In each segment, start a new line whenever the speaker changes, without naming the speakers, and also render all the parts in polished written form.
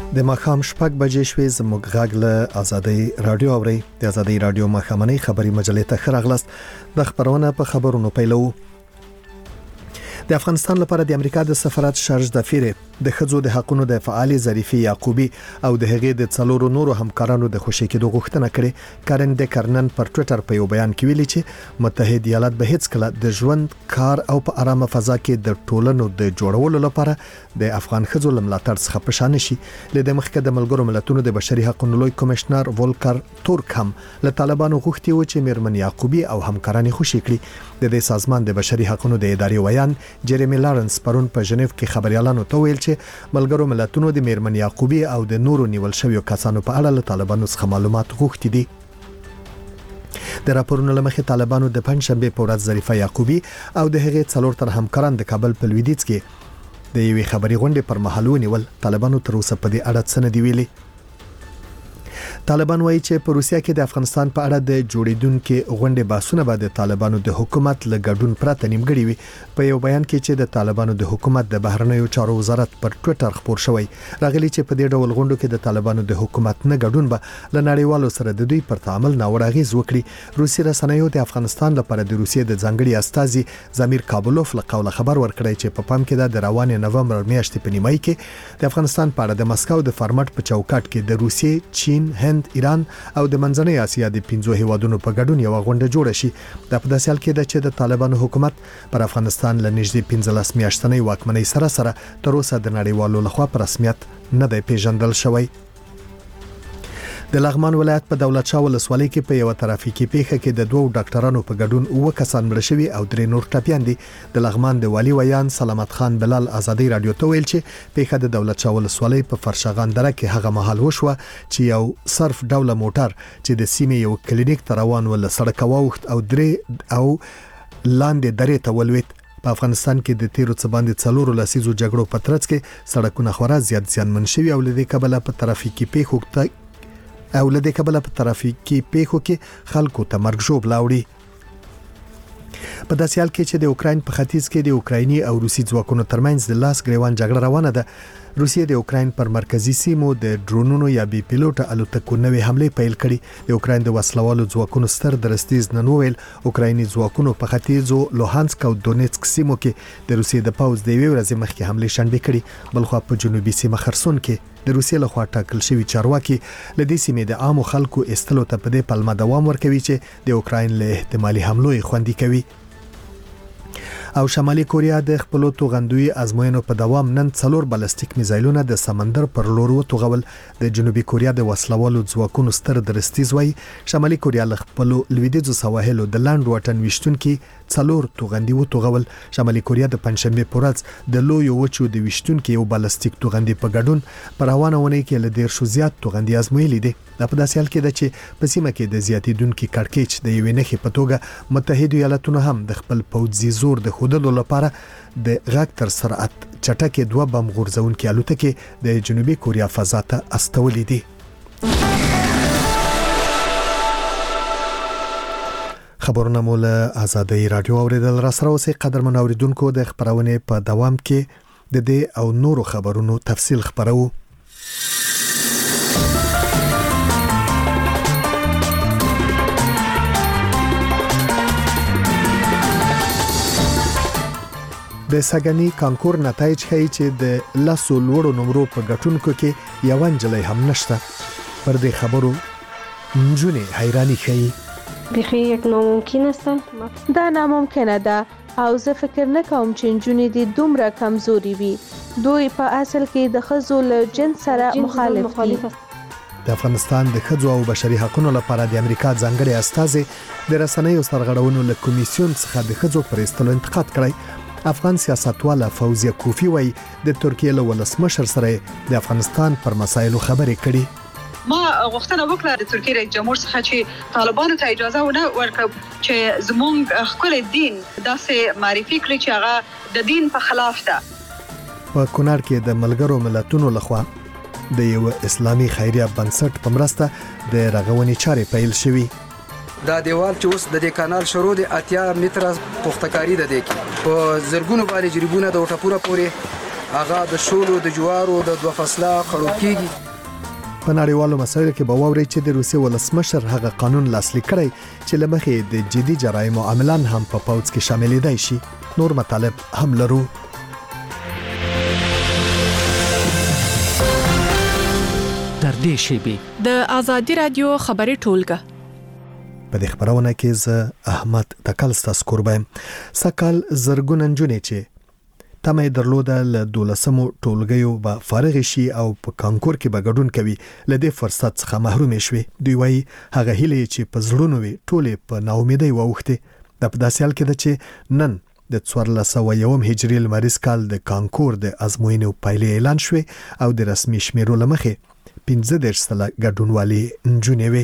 د ماښام 6 بجې شوې زموږ غږ له آزادۍ رادیو اوري د آزادۍ رادیو مخامنۍ خبري مجلې ته خراغلست د خبرونه په خبرونو پیلو. د افغانستان لپاره د امریکا د سفارت شارج دفیر د خځو د حقوقو د فعال ظریفي یعقوبی او د هغې د څلورو نورو همکارانو د خوشی کېدو غوښتنه کړې. کارن د کرنن پر ټوئیټر په یو بیان کې ویلي چې متحده ایالات به هیڅ کله د ژوند کار او په آرامه فضا کې د ټولنو د جوړولو لپاره د افغان خځو لملاتړ څخه پښانه شي. له مخکې د ملګرو ملتونو د بشري حقوقو لوی کمشنر ولکر تورک هم له طالبانو غوښتي و چې میرمن یعقوبی او همکاران خوشی کړي. د دې سازمان د بشري حقوقو د ادارې ویان جيرمي لارنس پرون په ژنیف کې خبريالانو ته ویل چې ملګرو ملتونو د میرمن یعقوبی او د نورو نیول شویو کسانو په اړه له طالبانو څخه معلومات غوښتي دي. د راپورونو لمخې طالبانو د پنځشنبه په ورځ ظریفه یعقوبی او د هغې څلور تر همکاران د کابل په لویدیځ کې د یوې خبري غونډې پر مهال ونیول. طالبانو تر اوسه په دې اړه څه نه دی ویلي. طالبان وایي چې په روسیا کې د افغانستان په اړه د جوړیدونکو غونډې بحثونه به د طالبانو د حکومت له ګډون پرته نیمګړي وي. په یو بیان کې چې د طالبانو د حکومت د بهرنیو چارو وزارت پر ټوئیټر خبر شوی راغلی چې په دې ډول غونډو کې د طالبانو د حکومت نه ګډون به له نړیوالو سره د دوی پر تعامل ناوړه اغیز وکړي. روسي رسنیو د افغانستان لپاره د روسیې د ځانګړي استازي زمیر کابلوف له قوله خبر ورکړی چې په پام کې د روانې نومبر میاشتې په نیمایي کې د افغانستان په اړه د مسکو د فارمټ په چوکاټ کې د روسیې، چین، هند، ایران او د منځنۍ اسیا د 15 هیوادونو په ګډون یو غونډه جوړه شي. د په داسې حال کې چې د طالبانو حکومت پر افغانستان له نږدې 15 میاشتنۍ واکمنۍ سره تر اوسه د نړیوالو لخوا په رسمیت نه دی پیژندل شوی. د لغمان ولایت په دولت شاه ولسوالۍ کې په یو ترافیکي پیښه کې د دوه ډاکټرانو په ګډون 9 کسان مړ شوي او 3 نور ټپيان دي. د لغمان د والی ویان سلامت خان بلال آزادۍ رادیو ته ویل چې پیښه د دولت شاه ولسوالۍ په فرشغان دره کې هغه مهال وشوه چې یو صرف ډوله موټر چې د سیمې یو کلینیک ته روان ول سړک واوښت او لاندې درې ته ولوېد. په افغانستان کې د تیرو څه باندې 4 لسیزو جګړو په ترڅ کې سړکونه خورا زیات زیانمن شوي او لدې کبله په ترافیکي پیښو کې خلکو ته مرګ ژوبله اوړي. په داسې حال کې چې د اوکراین په ختیځ کې د اوکرایني او روسي ځواکونو ترمنځ د لاس ګریوان جګړه روانه ده. روسیه د اوکراین پر مرکزی سیمو د ډرونونو یا بي پیلوټ الوتکو نوې حمله پیل کړې. د اوکراین د وسلوالو ځواکونو ستر درستیز نن ویل اوکرایني ځواکونو په ختیځو لوهانسک او دونیتسک سیمو کې د روسیې د پوځ د یوې ورځې مخکې حمله شنبه کړې. بلخو په جنوبي سیمه خرسون کې د روسیې لخوا ټاکل شوی چارواکي لدې سیمې د عامو خلکو استلو ته په دې پلمه دوام ورکوي چې د اوکراین له احتمالي حملو خوندي کوي. او شمالي کوریا د خپل توغندوی ازموینو په دوام نن 4 بالستیک میزایلونه د سمندر پر لور وتوغول. د جنوبي کوریا د وسلوالو ځواکونو ستر درستیز وای شمالي کوریا له خپل لویدیځو سواحلو د لاند واټن وشتونکو 4 توغندي وتوغول. شمالي کوریا د پنځشنبه په ورځ د لوی وچو د وشتونکو یو بالستیک توغندي په ګډون پر روانه ونې کې له ډیر شو زیات توغندي ازمویلې دي. په داسې حال کې چې په سیمه کې د زیاتیدونکو کړکېچ د یوې نښې په توګه متحده ایالاتونو هم د خپل پوځي زور د خودلو لپاره د غاک تر سرعت چټکې 2 بم غورځونکو الوتکې د جنوبي کوریا فضا ته استولې دي. خبرونه مول آزادۍ رادیو اوریدل را سره اوسې قدرمن اوریدونکو د خبرونه په دوام کې د دې او نورو خبرونو تفصیل خبرو. د سګنی کانکور نتایج ښیي چې د لاسو لوړو نمرو په ګټونکو کې یو انجلۍ هم نشته. پر دې خبرو نجونې حیرانی ښیي.
بخي یک ناممکن است.
دا ناممکنه ده او زه فکر نه کوم چې نجونې د دومره کمزوري وي. دوی په اصل کې د ښځو له جنس سره مخالف دي.
د افغانستان د ښځو او بشري حقوقو لپاره د امریکا ځانګړي استازي د رسنیو سرغړونو له کمیسیون څخه د ښځو پر استلو انتقاد کړی. افغان سیاستواله فوزیه کوفی وای د ترکیه له ولسمشر سره د افغانستان پر مسایلو خبرې کړي.
ما غوښتنه وکړه د ترکیه رئیس جمهور څخه چې طالبانو ته اجازه ونه ورکړي چې زموږ خپل دین داسې معرفي کړي چې هغه د دین په خلاف ده.
په کونړ کې د ملګرو ملتونو لخوا د یو اسلامي خیریه بنسټ په مرسته د رغونې چارې پیل شوې.
دا دیوال چې اوس د دې کانال شروع دی 80 متره پختکاری ده. د په زرګونو باندې جریبونه د وټپوره پورې هغه د شولو د جوارو د دوه فصله خړو کېږي.
په نړیوالو مسایلو کې به واوري چې د روسیې ولسمشر هغه قانون لاسلیک کړی چې لمخې د جدي جرایمو عاملان هم په پوځ کې شاملېدای شي. نور مطالب هم لرو.
در دې شیبې
د آزادي رادیو خبري ټولګه
په دې خبرونه کې زه احمد تکل ستاسو قربان. سکال زرګون نجونې چې تمه درلوده له 12مو ټولګیو به فارغ شي او په کانکور کې به ګډون کوي، له دې فرصت څخه محروم شوي. دوی وایي هغه هیله چې په زړونو وي ټولې په ناامیدۍ واوښتې. د په داسې حال کې ده چې نن د 1401 هجري لمریز کال د کانکور د ازموینو پایلې اعلان شوې او د رسمي شمیرو لمخې 15 سله ګډونوالي نجونې وي.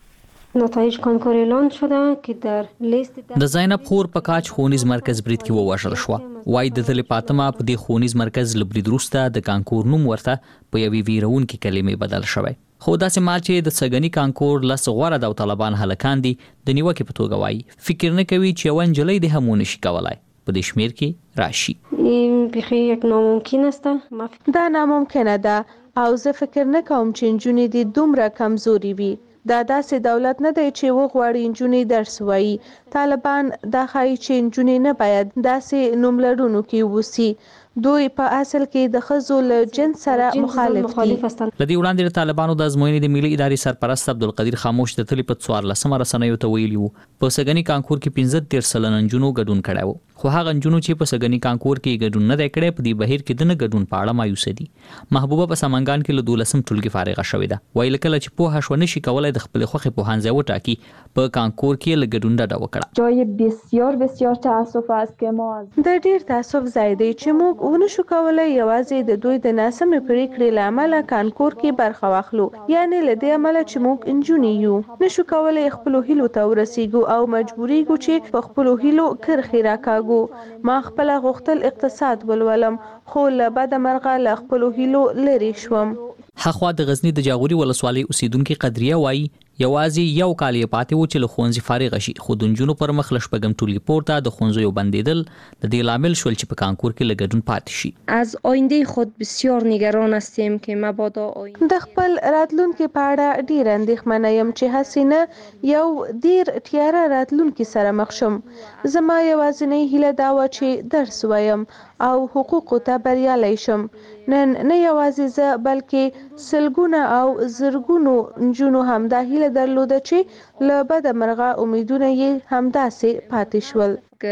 نتایج کنکور اعلان شده که در لیست
د زینب خور په کاج خونیز مرکز برید کې ووژل شو. وای د تل پاتما په دې خونیز مرکز لبرید روسته د کانکور نوم ورته په یوې ویرونکې کلمې بدل شوی. خو داسې مال چې د سګنی کانکور لس غوړه د طالبان هلکان دي د نیوکې په توګه وای فکر نه کوي چې ونجلې د همونه شي کولای په دې شمیر کې راشي.
این بخیر یک ناممکن است.
دا ناممکنه ده او زه فکر نه کوم چې نجونې دي دومره کمزوري وي. دا داسې دولت نه دی چې وغواړي نجونې درس وایي. طالبان دا ښایي چې نجونې نه باید داسې نوملرونو کې ووسي. دوی په اصل کې د ښځو له جنس سره مخالف دي.
لدی وړاندې د طالبانو د ازموینې د ملي ادارې سرپرست عبدالقدیر خاموش د تلی په 14 رسنیو ته ویلي وو په سګنی کانکور کې 15 سلنه نجونو ګډون کړی وو. خو هغه نجونو چې په سګنی کانکور کې ګډون نه کړي په دې بهیر کې د نه ګډون په اړه مایوس دي. محبوبه په سمنګان کې له 12 ټولګي فارغه شوې ده. ویل کله چې په هښ ونشي کولای د خپل خوخي په هانځه وټاکي په کانکور کې له ګډون ډډه وکړه.
جای بسیار تاسف است که ما
د ډیر تاسف ځای دی چې موږ ونشو کولای یوازې د دوی د ناسمې پریکړې له امله کانکور کې برخه واخلو. یعنی له دې امله چې موږ انجونې یو نشو کولای خپل هیلو ته ورسیږو او مجبوریږو چې په خپل هیلو کرخې راکاږو. ما خپل غوښتل اقتصاد ولولم خو له بد مرغه له خپل هیلو لري شوم.
هخوا د غزنی د جاغوري ولسوالۍ اوسیدونکو قدریه وایي یوازې یو کال یې پاتې و چې له ښوونځي فارغ شي. خو د نجونو پر مخ له شپږم ټولګي پورته د ښوونځیو بندېدل د دې لامل شول چې په کانکور کې له ګډون پاتې شي.
از آینده خود بسیار نگران هستیم که مبادا
د خپل راتلونکي په اړه ډیر اندېښمنه یم چې هسینه یو ډیر تیاره راتلونکي سره مخ شم. زما یوازینۍ هیله دا و چې درس وایم او حقوقو ته بریالی شم. نن نه یوازې زه بلکې سلګونه او زرګونو نجونو هم دا هیله درلوده چې له بده مرغه امیدونه یې همداسې پاتې شول.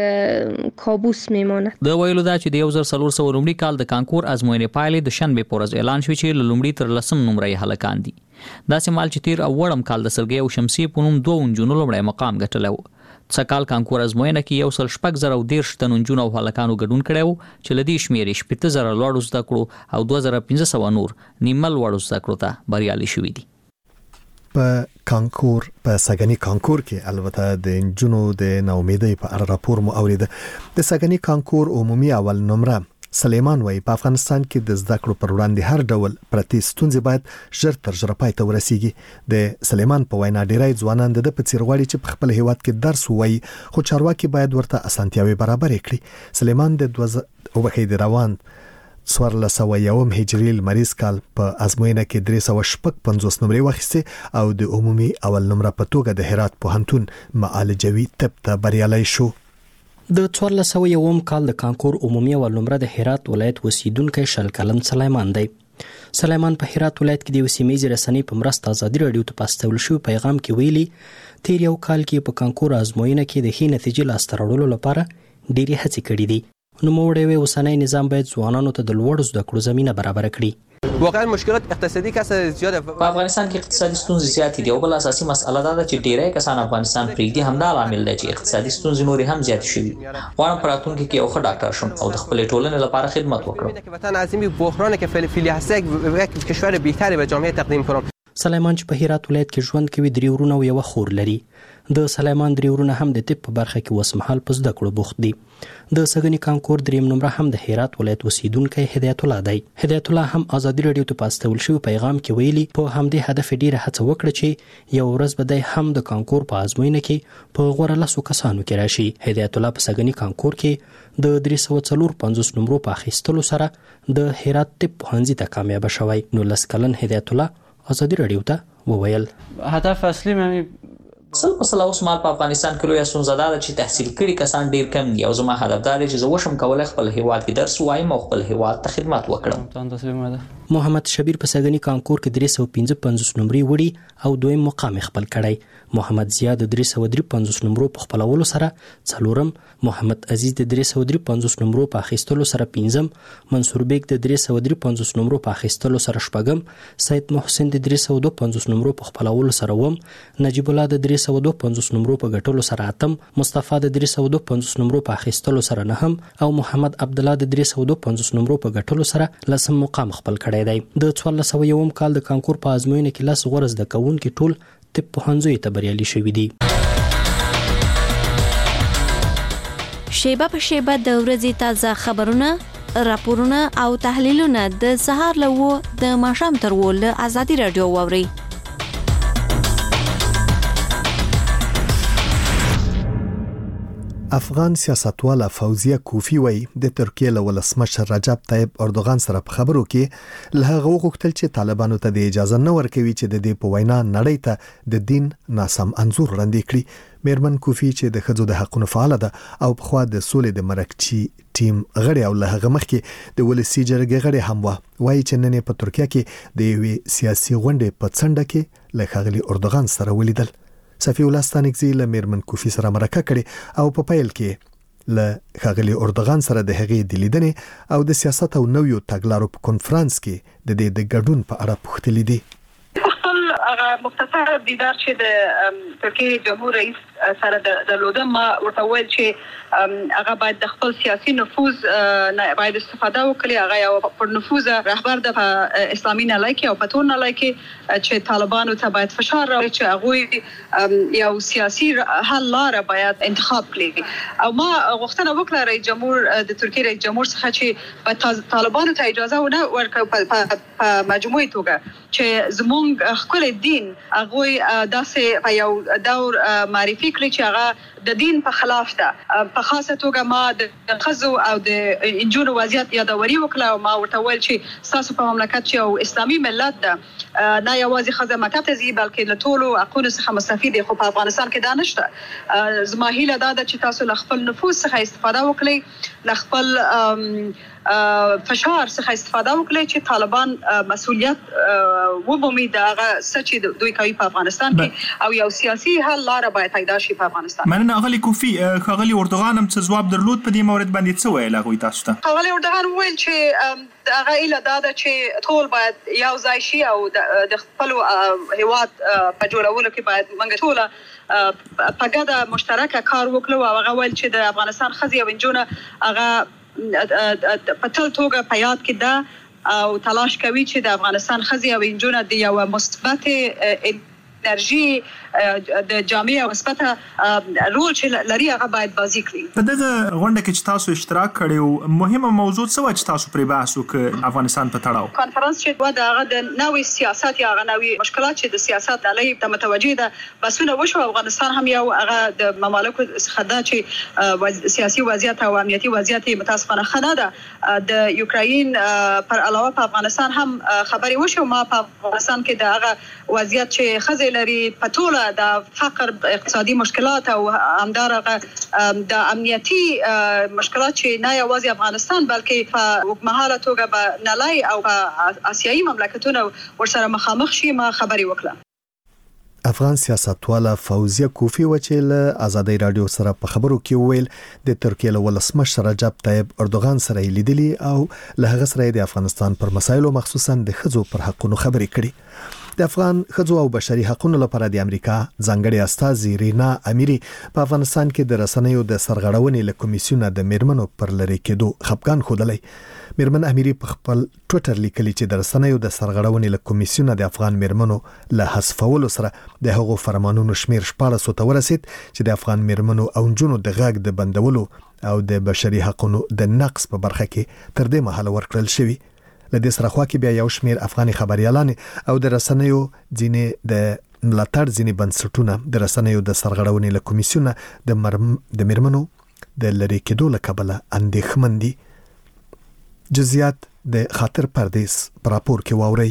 کابوس میمانه.
د ویلو دا چې د 1400 لومړي کال د کانکور ازموینې پایلې د شنبه په ورځ اعلان شوې چې له لومړي تر لسم نمرې هلکان دي. داسې مال چې تیر او وړم کال د سرګي او شمسي په نوم دوه نجونو لومړی مقام ګټلی و. څکال کانکور ازموینه کې 1,613 تن نجونو او هلکانو ګډون کړی و چې له دې شمیرې 15,000 لوړ زده کړو او 2,500 نور نیمه لوړ زده کړو ته بریالي شوي دي.
په کانکور په سګنی کانکور کې البته د نجونو د ناامیدۍ په اړه راپور مو اوریده. د سګنی کانکور عمومي اول نمره سلیمان وای په افغانستان کې د زده کړو پر وړاندې هر ډول پرتی ستونزې باید ژر تر ژره پای ته ورسیږي. د سلیمان په وینا ډیری ځوانان د په څیر غواړي چې په خپل هیواد کې درس ووایي خو چارواکي باید ورته اسانتیاوي برابر کړي. سلیمان د روان 1401 هجري لمریز کال په ازموینه کې 350 نمرې واخیسته او د عمومي اول نمره په توګه د هرات پوهنتون معالجوي طب ته بریالی شو.
د 1401 کال د کانکور عمومي اول نمره د هرات ولایت اوسیدونکی شل کلن سلیمان دی. سلیمان په هرات ولایت کې د سیمې رسنۍ په مرسته ازادي رادیو ته پاستول شو پیغام کې ویلي تیر یو کال کې په کانکور ازموینه کې د ښې نتیجې لاسته راوړلو لپاره ډېرې هڅې کړې دي. نو موړې اوسنۍ نظام باید ځوانانو ته د لوړ زده کړو زمينه برابر کړي.
واقعا مشکلات اقتصادي کسه زیاده
په افغانستان کې اقتصادي ستونزې زیاتې دي او بل اساسي مسله دا ده چې ډیری کسان افغانستان پرېږدي. همدا عامل دی چې اقتصادي ستونزې نورې هم زیاتې شوي. غواړم په راتلونکي کې یو ښه ډاکټر شم او د خپلې ټولنې لپاره خدمت وکړم.
وطن عظیم بحرانی که فعلی هست یک کشور بهتری به جامعه تقدیم کنم.
سلیمان چې په هرات ولایت کې ژوند کوي 3 ورونه او یو خور لري. د سلیمان 3 ورونه هم د طب په برخه کې وسمحال په زده کړو بوخت دي. د سګنی کانکور 3 نمبر هم د هرات ولایت اوسیدونکی هدایت الله دی. هدایت الله هم ازادي رادیو ته پاستول شو پیغام کې ویلي په همدې هدف ډیره هڅه وکړه چې یو ورځ به د هم د کانکور په ازموینه کې په غوړه لاسو کسانو کې راشي. هدایت الله په سګنی کانکور کې د 354 نمبر په اخیستلو سره د هرات طب پوهنځي ته کامیاب شوی. نو لسکلن هدایت الله ازادي رادیو ته وویل
هدف اصلي مې
سل په سلا اوس مال په افغانستان کې لوی سونزاده ده چې تحصیل کړي کسان ډیر کم دي او زما هدف دا دی چې زه وشم کولای خپل هیواد کې درس وایم او خپل هیواد ته خدمت وکړم.
محمد شبیر په سګنی کانکور کې 355 نمبرې وړي او دویم مقام خپل کړی. محمد زیاد 353 نمبرو په خپلولو سره څلورم، محمد عزیز د 353 نمبرو په اخیستلو سره پنځم، منصور بیگ د 353 نمبرو په اخیستلو سره شپږم، سید محسن د 352 نمبرو په خپلولو سره وم، نجیب الله د 352 نمبرو په ګټلو سره اتم، مصطفی د 352 نمبرو په اخیستلو سره نهم او محمد عبد الله د 352 نمبرو په ګټلو سره لسم مقام خپل کړی دی. د 1401 کال د کانکور په ازموینه کې لس غوړ زده کوونکي ټول طب پوهنځیو ته بریالي شوي دي.
شیبه په شیبه د ورځې تازه خبرونه، راپورونه او تحلیلونه د سهار له 9 د ماښام تر 10 له ازادي رادیو واورئ.
افغان سیاستواله فوزیه کوفی وای د ترکیه له ولسمشر رجب طیب اردوغان سره په خبرو کې له هغه وغوښتل چې طالبانو ته د اجازه نه ورکوي چې د دې په وینا نړۍ ته د دین ناسم انځور وړاندې کړي. میرمن کوفی چې د ښځو د حقوقو فعال ده او په خوا د سولې د مرکچی ټیم غړي او له هغه مخکې د ولسی جرګې غړي هم وایي چې نن په ترکیه کې د یوې سیاسي غونډې په څنډه کې له ښاغلي اردوغان سره ولیدل. صفی الله ستانکزی له میرمن کوفی سره مرکه کړي او په پیل کې له ښاغلي اردوغان سره د هغې د لیدنې او د سیاست او نویو تګلارو په کنفرانس کې د دې د ګډون په اړه پوښتلي دي.
هغه مختصر دیدار چې د ترکیه جمهور رئیس سره د لودم ما ورته ویل چې هغه باید د خپل سیاسي نفوذ باید استفاده وکړي. هغه یو پر نفوذ رهبر د اسلامي نړۍ کې او په ټول نړۍ کې چې طالبانو ته باید فشار راوړي چې هغه یو سیاسي حل لاره باید انتخاب کړي. او ما غوښتنه وکړه رئیس جمهور د ترکیه رئیس جمهور څخه چې طالبانو ته اجازه ونه ورکړي په مجموعي توګه چې زموږ خپل دین هغه داسې په یو دور معرفي کړی چې هغه د دین په خلاف ده. په خاصه توګه ما د خزو او د انجونو وضعیت یادوري وکړه او ما ورته ویل چې تاسو په مملکت چې او اسلامي ملت ده نه یوازې خزه مکتب ته ځي بلکې له ټولو حقوقو څخه مستفید خو په افغانستان کې دا نشته. زما هیله دا ده چې تاسو له خپل نفوذ څخه استفاده وکړئ، له خپل فشار څخه استفاده وکړي چې طالبان مسؤلیت وبومي دغه سچ دوی کوي په افغانستان کې او یو سیاسي حل لاره باید پیدا شي په افغانستان.
مننه اغلی کوفی. خغلی اردوغان هم څه ځواب درلود په دې مورد باندې څه ویل هغه تاسو ته؟
خغلی اردوغان ویل چې هغه ایله دا ده چې ټول باید یو ځای شي او د خپل هیواد په جوړولو کې باید موږ ټول په ګډه مشترکه کار وکړو. او هغه ویل چې د افغانستان ښځې او نجونې هغه په ټول توګه په یاد کې ده او تلاش کوي چې د افغانستان ښځې او نجونې د یو مثبت انرژي د جامعه او مثبت رول چې لري هغه باید بازی کړي.
په دغه غونډه کې چې تاسو اشتراک کړی مهمه موضوع څه و چې تاسو پرې بحث وکړ افغانستان په تړاو؟
کانفرنس چې هغه د نوې سیاست یا هغه نوې مشکلات چې د سیاست علیه ته متوجه ده بسونه وشو. افغانستان هم یو هغه د ممالکو څخه ده چې سیاسي وضعیت او امنیتي وضعیت متاسفانه ښه نه ده. د یوکراین پر علاوه په افغانستان هم خبرې وشو. ما په افغانستان کې د هغه وضعیت چې ښځې لري په ټوله د فقر اقتصادي مشکلات او همدارنګه د امنیتي مشکلات چې نه یوازې افغانستان بلکې په اوږدمهاله توګه به نړۍ او په آسیایي مملکتونه ورسره مخامخ شي ما خبرې وکړه.
افغان سیاستواله فوزیه کوفی و چې له ازادي رادیو سره په خبرو کې ویل د ترکیه له ولسمشر رجب طیب اردوغان سره لیدلی او له هغه سره د افغانستان پر مسایلو مخصوصا د ښځو پر حقوقو خبرې کړي. د افغان ښځو او بشري حقوقو لپاره د امریکا ځانګړي استازي رینا اميري په افغانستان کې د رسنیو د سرغړونې له کمیسیونه د میرمنو پر لری کېدو خپګان خوده. میرمن اميري په خپل ټوئیټر لیکلي چې د رسنیو د سرغړونې له کمیسیونه د افغان میرمنو له حذفولو سره د هغو فرمانونو شمیر 1400 ته ورسید چې د افغان میرمنو او جنونو د غږ د بندولو او د بشري حقوقو د نقص په برخه کې تر دې مهاله ورکړل شوی. لدې سره خوا کې بیا یو شمیر افغاني خبريالان او د رسنیو ځینې د ملاتړ ځینې بنسټونه د رسنیو د سرغړونې له کمیسیونه د میرمنو د لری کېدو له کبله اندېښمن دي. جزئیات د خاطر پردیس پر راپور کې واوري.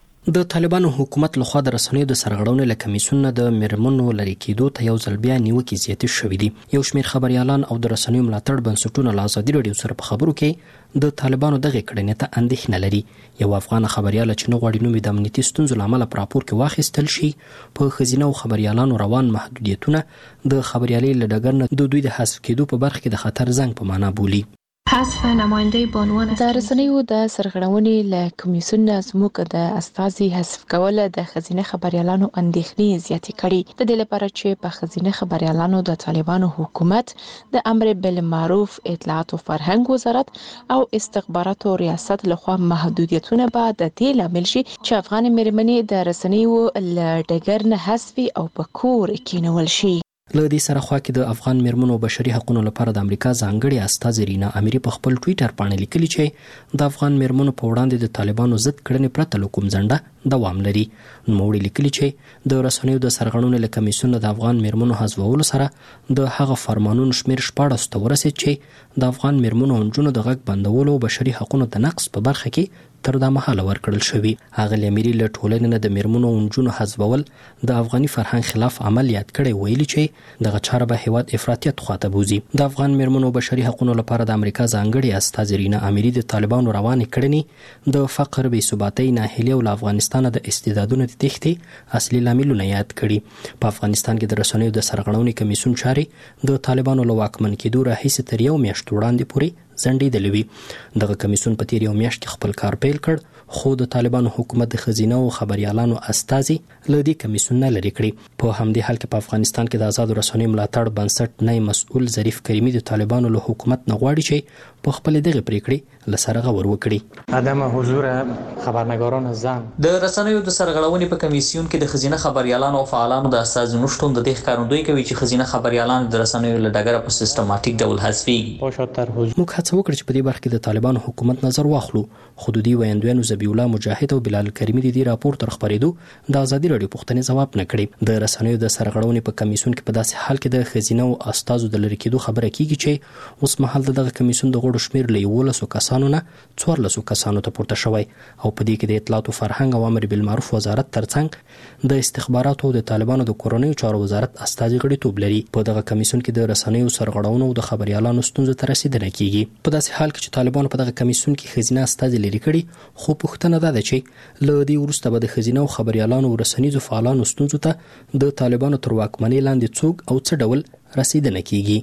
د طالبانو حکومت لخوا د رسنیو د سرغړونې له کمیسیون د میرمنو لری کېدو ته یو ځل بیا نیوکې زیاتې شوې دي. یو شمیر خبريالان او د رسنیو ملاتړ بنسټونه له ازادي رادیو سره په خبرو کې د طالبانو دغه کړنې ته اندېښنه لري. یو افغان خبريال چې نه غواړي نوم د امنیتي ستونزو لامل په راپور کې واخیستل شي په خزینه او خبريالانو روان محدودیتونه د خبريالۍ له ډګر نه د دوی د حذف کېدو په برخه کې د خطر زنګ په معنا بولي.
حذف نماینده بانوان
د رسنیو د سرغړونې له کمیسیون زموږ د استازي حذف کول د خزینه خبريالانو اندېښنې زیاتې کړي. د دې لپاره چې په خزینه خبريالانو د طالبانو حکومت د امر بالمعروف اطلاعات او فرهنګ وزارت او استخباراتو ریاست لخوا محدودیتونه به د دې لامل شي چې افغان میرمنې د رسنیو له ډګر نه حذف او په کور کېنول شي.
له دې سره خوا کې د افغان میرمنو او بشري حقوقو لپاره د امریکا ځانګړي استازي رینا اميري په خپل ټوئیټر باندې لیکلي چې د افغان میرمنو په وړاندې د طالبانو ضد کړنې پرته له کوم ځنډه دوام لري. نوموړي لیکلي چې د رسنیو د سرغړونې له کمیسیون د افغان میرمنو حذفولو سره د هغه فرمانونو شمیر 14 ته ورسید چې د افغان میرمنو او جنونو د غږ بندولو او بشري حقوقو د نقص په برخه کې تر دا مهاله ورکړل شوی. هغه اميري له ټولنې نه د میرمنو او جنونو حذفول د افغاني فرهنګ خلاف عمل یاد کړي، ویلي چې دغه چاره به هیواد افراطیت خواته بوزي. د افغان میرمنو او بشري حقوقو لپاره د امریکا ځانګړي استازي رینا اميري د طالبانو روانې کړنې د فقر، بې ثباتۍ، ناهیلي او افغانستان د استعدادونو د تښتې اصلي لاملونه یاد کړي. په افغانستان کې د رسنیو د سرغړونې کمیسیون چارې د طالبانو له واکمن کېدو راهیسې تر یو میاشت وړاندې پورې ځنډېدلې وي. دغه کمیسیون په تیر یو میاشت کې خپل کار پیل کړ، خو د طالبانو حکومت د خزینه او خبريالانو استازي له دې کمیسیون نه لري کړی. په همدې حال کې په افغانستان کې د آزاد رسنیو ملاتړ بنسټ نه مسؤل ظریف کریمي د طالبانو له حکومت نه غواړي چې په خپل دغه پریکړې لسره غور وکړي.
عدم حضور خبرنگاران زن
د رسنیو د سرغړونې په کمیسیون کې د خزینه خبريالانو او فعالانو د استازو نشټون د دې ښکارندوی کوي چې خزینه خبريالان د رسنیو له ډګره په سیستماتیک ډول حذفيږي.
موږ هڅه وکړه چې په دې برخه کې د طالبانو حکومت نظر واخلو. حدودي ویاندویانو ذبیح الله مجاهد او بلال کریمي د دې راپور تر خبرېدو د ازادي رادیو پوښتنې ځواب نه کړي. د رسنیو د سرغړونې په کمیسیون کې په داسې حال کې د خزینه او استازو د لری کېدو خبره کیږي چې اوس مهال دغه کمیسیون د غړو شمیر له 11 کسانو نه 14 کسانو ته پورته شوی او په دې کې د اطلاعات او فرهنګ او امر بالمعروف وزارت ترڅنګ د استخباراتو او د طالبانو د کورنیو چارو وزارت استازي غړیتوب لري. په دغه کمیسیون کې د رسنیو سرغړونو او د خبريالانو ستونزو ته رسیدنه کیږي. په داسې حال کې چې طالبانو په دغه کمیسیون کې خزینه استازي لري کړي، خو پوښتنه ده چې له دې وروسته به د خزینه او خبريالانو او رسنیزو فعالانو ستونزو ته د طالبانو تر واکمنۍ لاندې څوک او څه ډول رسیدنه کیږي.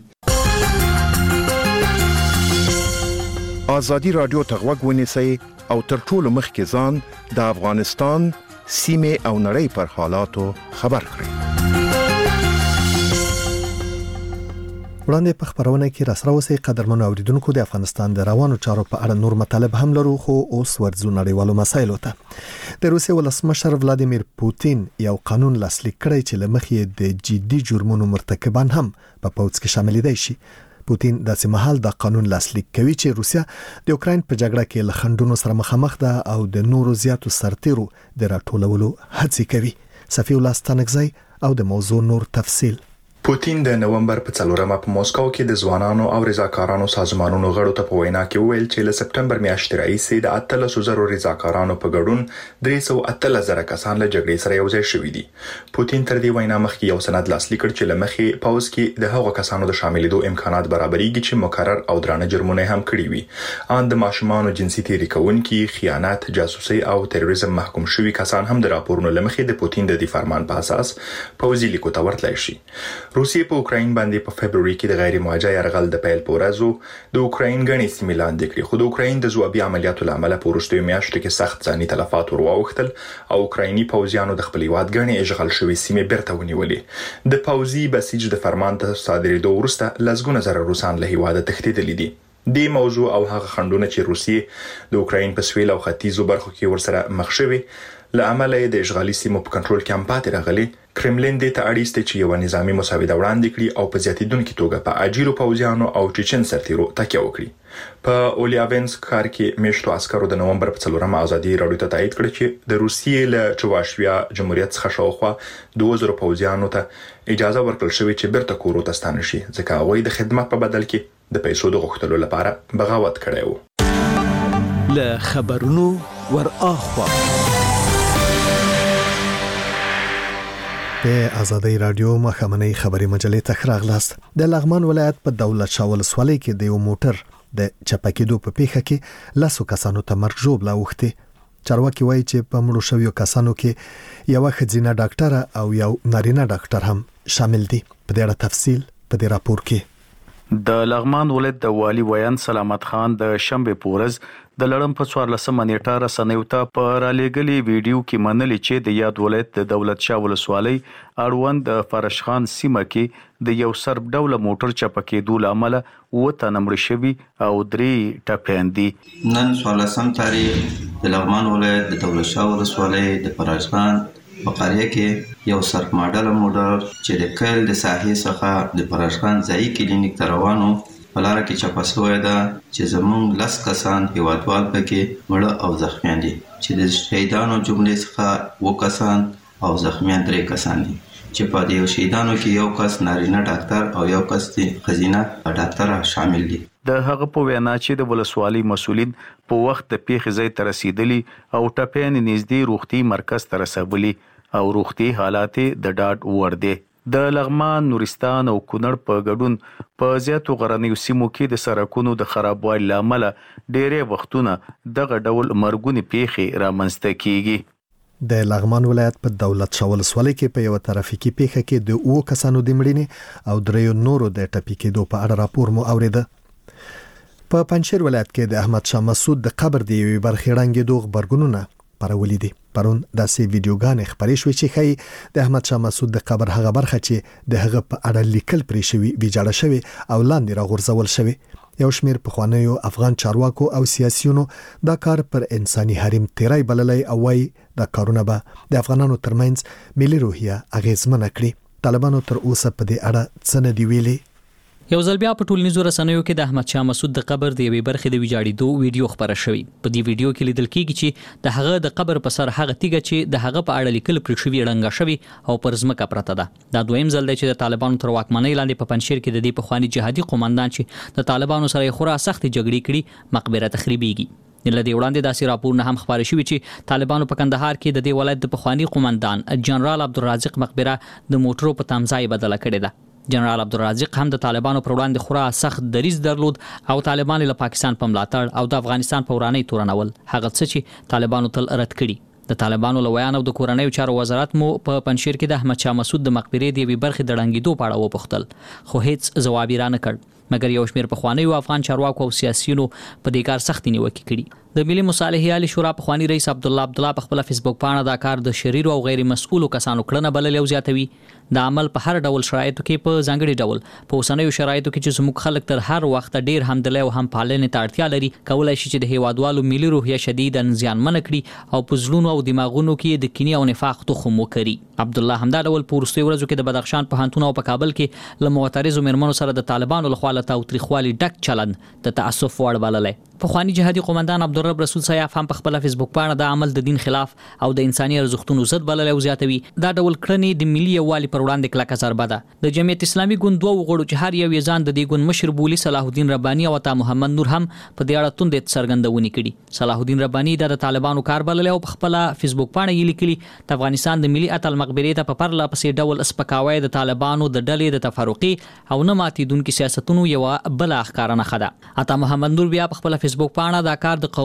آزادي رادیو ته غوږ ونیسئ او تر ټولو مخکې ځان د افغانستان سیمې او نړۍ پر حالاتو خبر کړئ.
وړاندې په خبرونه کې راسره اوسئ قدرمنو اوریدونکو. د افغانستان د روانو چارو په اړه نور مطالب هم لرو، خو اوس ورځو نړیوالو مسایلو ته. د روسیې ولسمشر ولادیمیر پوتین یو قانون لاسلیک کړی چې له مخې د جدي جرمونو مرتکبان هم په پوځ کې شاملېدای شي. پوتین داسې مهال دا قانون لاسلیک کوي چې روسیا د اوکراین په جګړه کې له خنډونو سره مخامخ ده او د نورو زیاتو سرتیرو د راټولولو هڅې کوي. صفی الله ستانکزی او د موضوع نور تفصیل.
پوتین د نومبر په 4مه په موسکو کې د ځوانانو او رضاکارانو سازمانونو غړو ته په وینا کې وویل چې له سپټمبر میاشتې راهیسې د 1300 رضاکارانو په ګډون 318,000 کسان له جګړې سره یو ځای شوي دي. پوتین تر دې وینا مخکې یو سند لاسلیک کړ چې له مخې پوځ کې د هغو کسانو د شاملېدو امکانات برابرېږي چې مکرر او درانه جرمونه هم کړي وي. ان د ماشومانو جنسي تېري کوونکي، خیانت، جاسوسي او تروریزم محکوم شوي کسان هم د راپورونو له مخې د پوتین د دې فرمان په اساس پوځي لیکو ته ورتلای شي. روسیې په اوکراین باندې په فبرवरी کې د غیر موجه يرغل د پیل په ورځ د اوکراین غني سیمې لاندې کړې، خو د اوکراین د ځوابي عملیاتو لامل په وروستیو میاشتو کې سخت ځاني تلفات ورواوښتل او اوکرایني پوځیانو د خپل هیواد غني اشغال شوې سیمې بیرته ونیولې. د پوځي بسیج د فرمان ته صادرېدو وروسته لسګونه زره روسان له هیواده تښتېدلي دي. د موضوع او هغه خندونه چې روسیې د اوکراین په سویل او ختیځو برخو کې ورسره مخ شوي له امله د اشغالي سیمو په کنټرول کې هم پاتې راغلي. کرملین د ته اړیسته چې یو نظامی مساوده وړاندې کړي او په زیاتیدونکو توګه په اجیرو پوځیانو او چچن سرتیرو تکیه وکړي. په اولیاوینسک ښار کې میشتو عسکرو د نومبر په 4 ازادي راډیو ته تایید کړ چې د روسیې له چواشویا جمهوریت څخه شاوخوا 2000 پوځیانو ته اجازه ورکړل شوې چې بیرته کورو ته ستانه شي ځکه هغوی د خدمت په بدل کې د پیسو د غوښتلو لپاره بغاوت کړی و.
له خبرونو ور اخوا
په ازادي رادیو مخامنۍ خبري مجلې ته راغلاست. د لغمان ولایت په دولت شاه ولسوالۍ کې د یو موټر د چپکېدو په پیښه کې لاسو کسانو ته مرګ ژوبله اوښتې. چارواکي وایي چې په مړو شویو کسانو کې یو ښځینه ډاکټره او یو نارینه ډاکټر هم شامل دي. په دې اړه تفصیل په دې راپور کې.
د لغمان ولایت د والی ویان سلامت خان د شنبه پورز د لړم په 14 نیټه رسنیو ته په رالېګلي ویډیو کې منلي چې د یاد ولایت د دولت شاه ولسوالۍ اړوند د فرشخان سیمه کې د یو سرب ډول موټر چپکېدو لامل وته نمړ شوی او 3 ټپيان دي.
نن 14 تاریخ د لغمان ولایت د دولت شاه ولسوالۍ د فرشخان په قريه کې یو سرب ماډل موټر چې د کل د ساحې څخه د فرشخان ځای کلینیک ته روانو په لار کې چپه شوې ده چې زموږ 10 کسان هیوادوال پکې مړه او زخمیان دي چې د شهیدانو جملې څخه 2 کسان او زخمیان 3 کسان دي چې په دې شهیدانو کې یو کس نارینه ډاکټر او یو کس ښځینه ډاکټر شامل دي.
د هغه په وینا چې د ولسوالۍ مسولین په وخت د پیښې ځای ته رسیدلی او ټپيان نږدې روغتي مرکز ته رسولي او روغتي حالات د ډاډ وړ دي. د لغمان، نورستان او کونړ په ګډون په زیاتو غرنیو سیمو کې د سړکونو د خرابوالي لامل ډېرې وختونه دغه ډول مرګونی پیښې رامنځته کیږي.
د لغمان ولایت په دولت شاه ولسوالۍ کې په یو ترافیکي پیښه کې د 2 کسانو د مړینې او 3 نورو د ټپي کېدو په اړه راپور مو اوریده. په پنجشیر ولایت کې د احمد شاه مسعود د قبر د یوې برخې ړنګېدو خبرګونونه پرولې دي. پرون داسې ویډیوګانې خبرې شوې چې ښایي د احمد شاه مسعود د قبر هغه برخه چې د هغه په اړه لیکل پرې شوی ویجاړه شوی او لاندې راغورځول شوی. یو شمېر پخوانیو افغان چارواکو او سیاسيونو دا کار پر انساني حریم تیرای بللی او وايي دا کارونه به د افغانانو ترمنځ ملي روحیه اغیزمنه کړي. طالبانو تر اوسه په دې اړه څه نه دی ویلي.
یو ځل بیا په ټولنیزو رسنیو کې د احمد شاه مسعود د قبر د یوې برخې د ویجاړېدو ویډیو خبره شوې. په دې ویډیو کې لیدل کېږي چې د هغه د قبر په سر هغه تیږه چې د هغه په اړه لیکل پرې شوی ړنګه شوی او پر ځمکه پرته ده. دا دویم ځل دی چې د طالبانو تر واکمنۍ لاندې په پنجشیر کې د دې پخواني جهادي قومندان چې د طالبانو سره خورا سخت جګړې کړي مقبره تخریبيږي. لدې وړاندې داسې راپورونه هم خبرې شوي چې طالبانو په کندهار کې د دې ولایت د پخواني قومندان جنرال عبدالرازق مقبره د موټرو په تمځای بدله کړې ده. جنرال عبدالرازق هم د طالبانو پر وړاندې خورا سخت دریځ درلود او طالبان له پاکستان په ملاتړ او د افغانستان په ورانۍ تورنول هغه څه چې طالبانو تل رد کړي. د طالبانو له ویان او د کورنیو چارو وزارت مو په پنجشیر کې د احمد شاه مسعود د مقبرې د یوې برخې د ړنګېدو په اړه وپوښتل خو هیڅ ځواب یې رانه کړ مګر یو شمېر پخوانیو افغان چارواکو او سیاسيونو په دې کار سختي نیوکې کړي. د ملي مصالحې عالی شورا پخوانی رئیس عبدالله په خپل فیسبوک باندې دا کار د شریر او غیر مسؤلو کسانو کړنه بلل او زیاتوي. د عمل په هر ډول شرایطو کې په ځانګړي ډول په اوسنیو شرایطو کې چې زموږ خلک تر هر وخت ډیر همدلۍ او هم پالنې ته اړتیا لري کولای شي چې د هیوادوالو ملي روحیه شدیداً زیانمن کړي او په زړونو او دماغونو کې د کینې او نفاق تخم وکړي. عبدالله همدا ډول په وروستیو ورځو کې د بدخشان په هانتون او په کابل کې له معترضو مېرمنو سره د طالبانو لخوا له تاوتریخوالي ډک چلند د تعصب وړ بللی. پخوانی جهادي قومندان عبدالرب رسول سیاف هم په خپل فیسبوک باندې د عمل د دین خلاف او د انساني ارزښتونو ضد بلل او زیاتوي. دا ډول کړنې د ملي یووالي پر وړاندې کلکه ضربه ده. د جمعیت اسلامي ګوند دوه غړو چې هر یو یې ځان د دې ګوند مشر بولي صلاح الدین رباني او عطا محمد نور هم په دې اړه توند څرګندونې کړي. صلاح الدین رباني د طالبانو کار بلل او په خپل فیسبوک باندې یې لیکلي د افغانستان د ملي اتل مقبرې ته په پرله پسې ډول اسپکاوی د طالبانو د ډلې د تفرقي او نه ماتیدونکو سیاستونو یو بل ښکارانه خده. عطا محمد نور بیا په خپل فیسبوک باندې دا کار د قومونو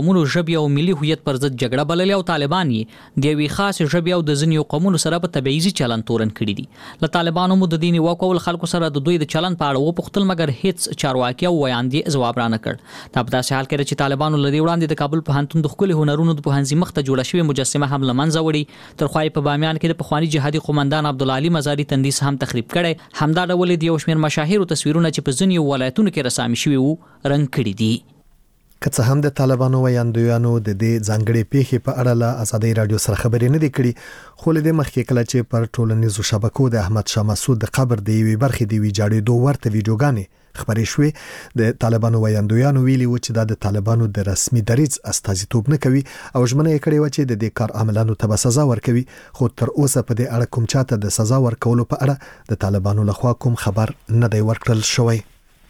قومونو ژبې او ملي هویت پر ضد جګړه بللې او طالبان یې د یوې خاصې ژبې او د ځینو قومونو سره په تبعیضي چلن تورن کړي دي. له طالبانو مو د دې نیوکو ول خلکو سره د دوی د چلن په اړه وپوښتل مګر هیڅ چارواکي او ویاندې ځواب رانه کړ. دا په داسې حال کې چې طالبانو له دې وړاندې د کابل پوهنتون د ښکلي هنرونو د پوهنځي مخ ته جوړه شوې مجسمه هم له منځه وړي. تر خوا په بامیان کې د پخواني جهادي قومندان عبدالعلي مزاري تندیس هم تخریب کړي. همدا ډول د یو شمېر مشاهیرو تصویرونه چې په ځینو ولایتونو کې رسامي شوي وو رنګ کړي دي.
که څه هم د طالبانو ویاندویانو د دې ځانګړې پیښې په اړه له ازادۍ رادیو سره خبرې نه دي کړي، خو له دې مخکې کله چې پر ټولنیزو شبکو د احمد شاه مسعود د قبر د یوې برخې د ویجاړېدو ورته ویډیوګانې خبرې شوې. د طالبانو ویاندویانو ویلي و چې دا د طالبانو د رسمي دریځ استازیتوب نه کوي او ژمنه یې کړې و چې د دې کار عملانو ته به سزا ورکوي، خو تر اوسه په دې اړه کوم چاته د سزا ورکولو په اړه د طالبانو لخوا کوم خبر نه دی ورکړل شوی.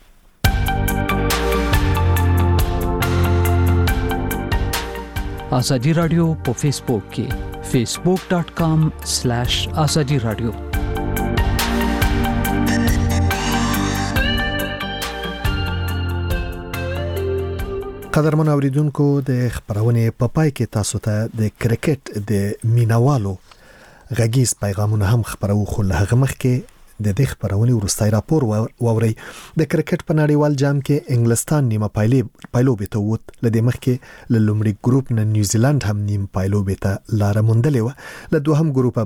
آزادی رادیو په فیسبوک کې facebook.com/azadi radio.
قدرمن اوریدونکو د خبرونه په پای کې تاسو ته د کرکټ د مینوالو غږیز پیغامونه هم خبرو، خو له هغه مخکې د دې خبرونه ورستای راپور ووري. د کرکټ په نړیوال جام کې انګلستان نیمه پایلوبې ته ووت. له دې مخکې له لومړي ګروپ نه نیوزیلند هم نیم پایلوبې ته لار موندلې و. له دوهم ګروپ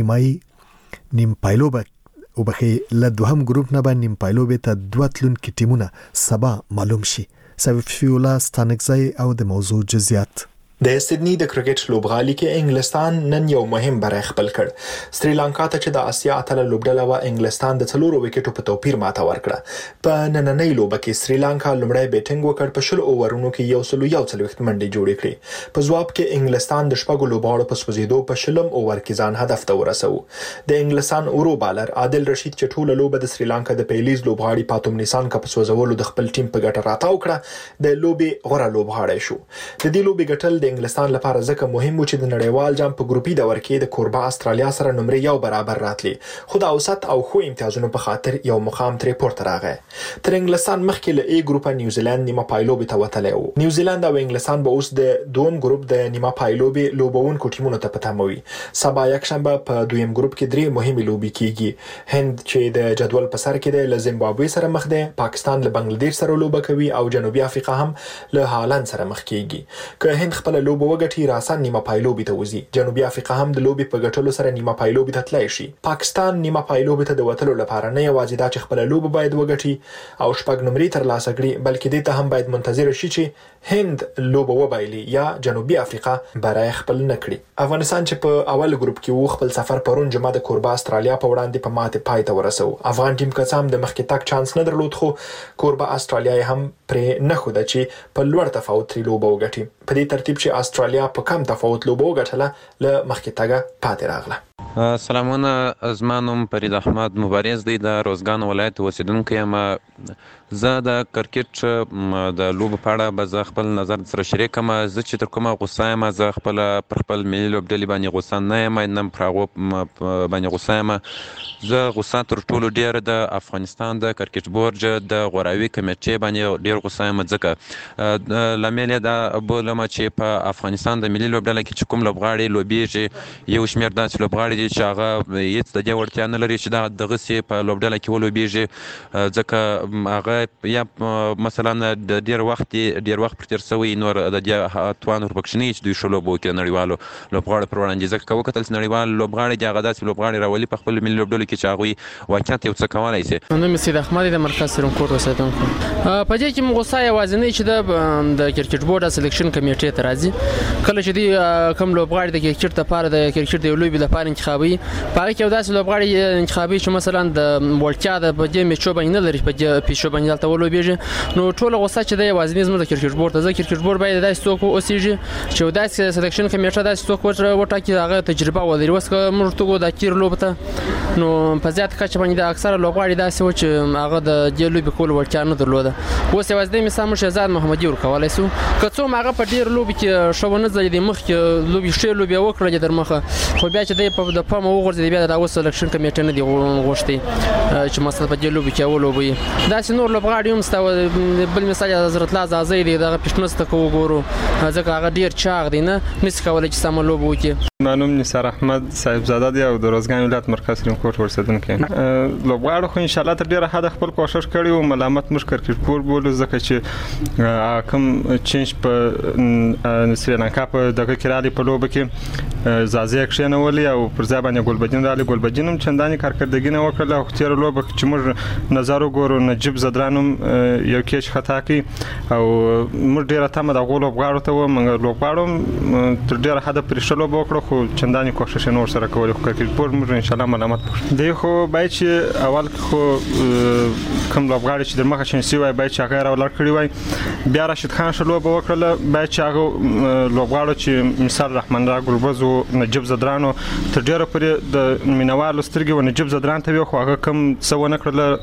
به نیم پایلوبه وبخي له دوهم ګروپ نه به نیم پایلوبې ته دوه تلونکي ټیمونه سبا معلوم شي. سوفیولا ستانکزی او د موضوع جزئیات.
د سیدنی د کرکټ لوبغالي کې انګلستان نن یو مهم بری خپل کړ. سریلانکا ته چې د اسیا اتله لوبډله و انګلستان د 4 وکټو په توپیر ماته ورکړه. په نننۍ لوبه کې سریلانکا لومړی بیټینګ وکړ، په 10 اوورونو کې 141 منډې جوړې کړې. په ځواب کې انګلستان د شپږو لوبغاړو په سوځېدو په 10 اوور کې ځان هدف ته ورساوه. د انګلستان اورو بالر عادل رشید چې ټوله لوبه د سریلانکا د پیلیز لوبغاړي پاتوم نیسان کا په سوځولو د خپل ټیم په ګټه راتاو کړه، د لوبې غوړه لوبغاړی شو. د دې لوبې ګټل د انګلستان لپاره ځکه مهم و چې د نړیوال جام په ګروپي دور کې د کوربه استرالیا سره نمرې یو برابر راتلی، خو د اوسط او خو امتیازونو په خاطر یو مقام ترې پورته راغی. تر انګلستان مخکې له ای ګروپ نیوزیلند نیمه پایلوبې ته وتلی و. نیوزیلند او انګلستان به اوس د دوم ګروپ د نیمه پایلوبې لوبونکو ټیمونو ته په تمه وي. سبا یکشنبه په دویم ګروپ کې 3 مهمې لوبې کیږي. هند چې د جدول په سر کې دی له زیمبابوې سره مخ دی، پاکستان له بنگلاديش سره لوبه کوي او جنوبي افریقا هم له هالند سره مخ کیږي. که هند خپل لوبه وګټي راسن نیمه پایلوبې ته وځي، جنوبي افریقا هم د لوبې په ګټلو سره نیمه پایلوبې ته تللی شي. پاکستان نیمه پایلوبې ته د وتلو لپاره نه یوازې دا چې خپل لوبه باید وګټي او شپږ نمرې ترلاسه کړي، بلکې دې ته هم باید منتظر شي چې هند لوبه وبایلي یا جنوبي افریقا برای خپل نه کړي. افغانستان چې په اول ګروپ کې و خپل سفر پرون جمعه د کوربه استرالیا په وړاندې په ماته پای ته ورسو. افغان ټیم کڅام د مخکې تک چانس نه درلود، خو کوربه استرالیا هم پرې نه خوده چې په لوړ تفاوت لوبه وګټي. په دې ترتیب چې استرالیا په کم تفاوت لوبه وګټله له مخکې تګه پاتې راغله.
سلامونه، زما نوم فرید احمد مبارز دی، د روزګان ولایت اوسیدونکی یم. زه د کرکټ د لوبو په اړه به زه خپل نظر سره شریک کړم. زه چې تر کومه غوسه یم، زه خپل پر خپل ملي لوبډلې باندې غوسه نه یم، نه پر هغو باندې غوسه یم. زه غوسه تر ټولو ډېر د افغانستان د کرکټ بورډ د غوراوي کمیټې باندې ډېر غوسه یم، ځکه لامل یې دا بولم چې په افغانستان د ملي لوبډله کې چې کوم لوبغاړي لوبیږي، یو شمېر داسې لوبغاړي دي چې هغه هېڅ د دې وړتیا نه لري چې دغسې په لوبډله کې ولوبیږي، ځکه هغه یا مثلا د ډېر وخت پر تېر شوی، نور د دې توان ورپکښې نه وي چې دوی ښه لوبه وکړي د نړیوالو لوبغاړو پر وړاندې. ځکه که وکتل چې نړیوال لوبغاړي دي هغه داسې لوبغاړي راولي په خپلو ملي لوبډلو کې چې هغوی واقعیت یو څه کولی شي.
نوم یې سید احمد د مرکز سرمکوټ اوسېدونکی. په دې کې موږ غوسه یوازې نه چې د کرکټ بورډ سلیکشن کمیټې ته راځي. کله چې دوی کوم لوبغاړي د کرکټ لپاره د کرکټ د لوبې لپاره انتخابوي، په هغې کې یو داسې لوبغاړي انتخابوي چې مثلا د وړتیا د په دې میچو باندې نه لري، په دې پیچو باندې دلته ولوبېږي. نو ټوله غوسه چې دی یوازې زموږ د کرکټ بورډ ته. کرکټ بورډ باید داسې څوک اوسېږي چې یو داسې سلیکشن کمیټه داسې څوک وټاکي هغه تجربه ولري. اوس که موږ ورته وګورو د کیر لوبه ته، نو په زیات کچه باندې د اکثره لوبغاړي داسې و چې هغه د دې لوبې کولو وړتیا نه درلوده. اوس یوازې د مثال موږ شهزاد محمدي ورکولی سو، که څوم هغه په ډېر لوبې کې ښه ونه ځلېدی، مخکې لوبې ښې لوبې وکړلې در مخه، خو بیا چې دی په د پامه وغورځي بیا د اوس سلیکشن کمیټه نه دی غوښتي چې مثلا په دې لوبي کې ولوبي دا نور لوبغاړي هم ستو بل مثال حضرت الله زازي دی دغه پښتنست کو وګورو ځکه هغه ډیر چاغ دی نه نس کولای چې سم لوب وکړي.
نوم نثار احمد صاحبزاده دی او د روزګان ولایت مرکز سریم کوټ ورسېدونکی لوبغاړو خو ان شاء الله تر ډیره حد خپل کوشش کړی او ملامت مش کرکټ پور بولو ځکه چې کوم چینج په سریلانکا په دغه کړالي په لوب کې زازي کښینولې او پر ځای باندې ګلبدین رالی ګلبدین هم چنداني کارکردګي نه وکړه او تیر لوب چې موږ نظر وګورو نجيب زدرانم یو کېچ خطا کی او موږ ډیره تمه د غولو لوبغاړو ته و موږ لوبغاړو تر ډیره حد پرې لوب وکړو خو چنداني کوشش نه ورسره کولای خو کرکټ پور موږ ان شاء الله ملامت دی خو باید چې اول خو کوم لوبغاړي چې د مخه شنسي وای باید چې هغه راولر کړی وای بیا راشد خان شلو به وکړه باید چې هغه لوبغاړو چې مثال رحمان را ګلبز او نجيب زدرانو تر ډیره پرې د مینوالو سترګې و نجيب زدران ته خو هغه کم څه ونه کړل